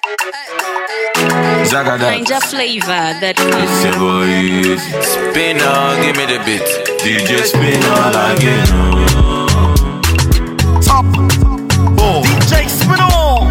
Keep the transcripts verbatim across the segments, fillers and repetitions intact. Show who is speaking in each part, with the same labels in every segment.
Speaker 1: Zagada.
Speaker 2: Ninja flavor that
Speaker 1: It's your boy Easy.
Speaker 3: Spinner, give me the beat.
Speaker 1: D J Spinner again.
Speaker 4: Top oh. D J Spinner.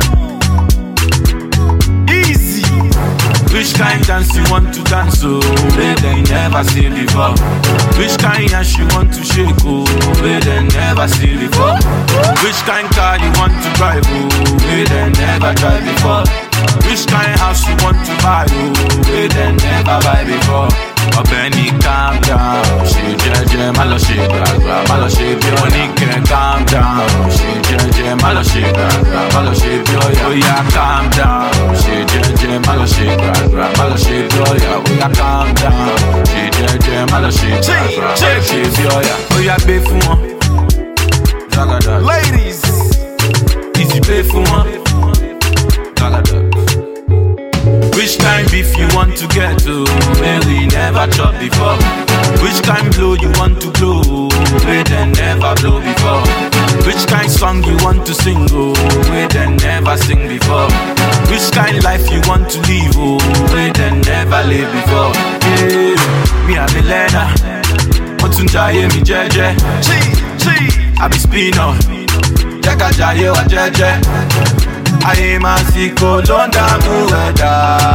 Speaker 4: Easy.
Speaker 1: Which kind dance you want to dance, oh, where they never see before? Which kind ass you want to shake, oh, where they never see before? Which kind car you want to drive, oh, where they never drive before? Which kind house you want to buy, oh, where they never buy before? Oh, Benny, calm down. She jeje, malo she gaga, malo she bioni can calm down. She jeje, malo she gaga, malo she bioya. Oh yeah, calm down. She jeje, malo she gaga, malo she bioya. Oh yeah, calm down. She jeje, malo she gaga, malo she bioya. Oh yeah, pay for one. Zagada.
Speaker 4: Ladies,
Speaker 1: easy pay for one. Zagada. Which kind beef you want to get to, where we never chop before? Which kind blow you want to blow, where they never blow before? Which kind song you want to sing, oh, where they never sing before? Which kind life you want to live, oh, where they never live before? Yeah, me a Milena, Motunjaye mi jeje,
Speaker 4: G, G,
Speaker 1: I be spinner, Jaka jaye wa jeje. Ayé máa sì kó ló ń dààmú ẹ̀dá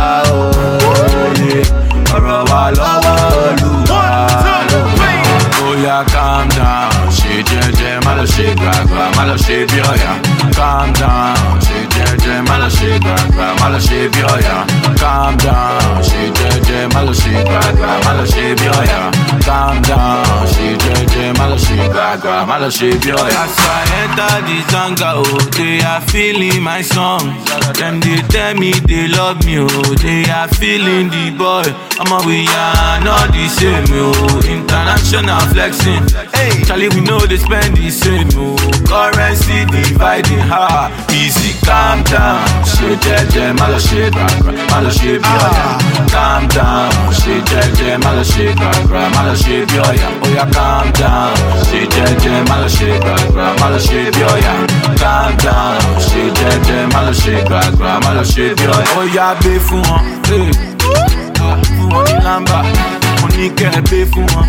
Speaker 1: òye ọ̀rọ̀ wa lọ́wọ́ Olúwa lọ́wọ́. Oya calm down, ṣe jẹ́jẹ́ má lọ ṣe gbàgbà, má lọ ṣe bí ọ̀yà. Calm down, ṣe jẹ́jẹ́ má lọ ṣe gbàgbà, má lọ ṣe bí ọ̀yà. Calm down, ṣe jẹ́jẹ́ má lọ ṣe gbàgbà, má lọ ṣe bí ọ̀yà. Calm down, ṣe jẹ́jẹ́ má lọ ṣe gbàgbà, má lọ ṣe bí ọ̀yà. As I enter the zanga, oh, they are feeling my song. Them they tell me they love me, oh, they are feeling the boy. I'ma we are not the same, oh. International flexing, hey, Charlie we know they spend the same, oh. Currency dividing, ha. Easy, calm down. She jeje, malo she gaga, malo she bioya. Calm down. She jeje, malo she gaga, malo she bioya. Oh yeah, calm down. She jeje, malo she gaga, malo she bioya. Calm down. She jeje, malo she gaga, malo she bioya. Oh yeah, be fun, hey. Fún wọn ní lámbà, mo ní kẹ́ ẹ gbé fún wọn.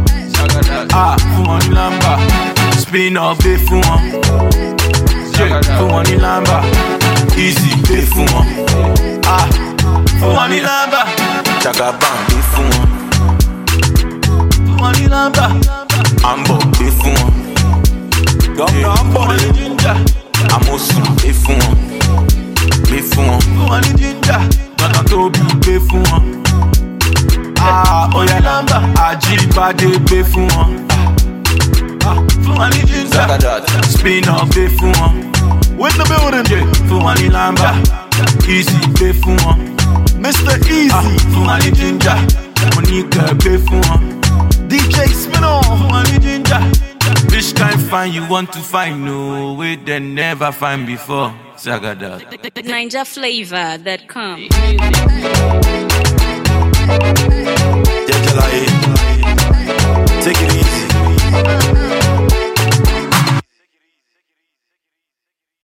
Speaker 1: Ah, fún wọn ní lámbà, spinner gbé fún wọn. Fún wọn ní lámbà, easy gbé fún wọn. Ah, fún wọn ní lámbà,
Speaker 3: Jagaban gbé fún wọn.
Speaker 1: fún wọn ní lámbà,
Speaker 3: Ambo gbé fún wọn. Gọ́gọ́
Speaker 1: fún
Speaker 3: bọ̀
Speaker 1: wọn ní ginger,
Speaker 3: Amosun gbé fún wọn. Gbé fún wọn.
Speaker 1: fún wọn ní ginger, lọ́nà tó bí gbé fún wọn. Ah, oya lámbà, Àjíbádé gbé fún wọn. Ah, fún wọn ní ginger,
Speaker 3: Zagadat.
Speaker 1: spinner gbé fún wọn.
Speaker 4: with the building.
Speaker 1: Yeah, fún wọn ní lámbà, easy gbé fún wọn.
Speaker 4: Mister
Speaker 1: Ah,
Speaker 4: Easy,
Speaker 1: fún wọn ní ginger, mo ní kẹ́ gbé fún wọn.
Speaker 4: D J Spinner.
Speaker 1: Fún wọn ní ginger. Which kind find you want to find, no way they never find before. Zagada.
Speaker 2: Ninja flavor that come.
Speaker 3: Jẹ́jẹ́ láyé. Take it easy.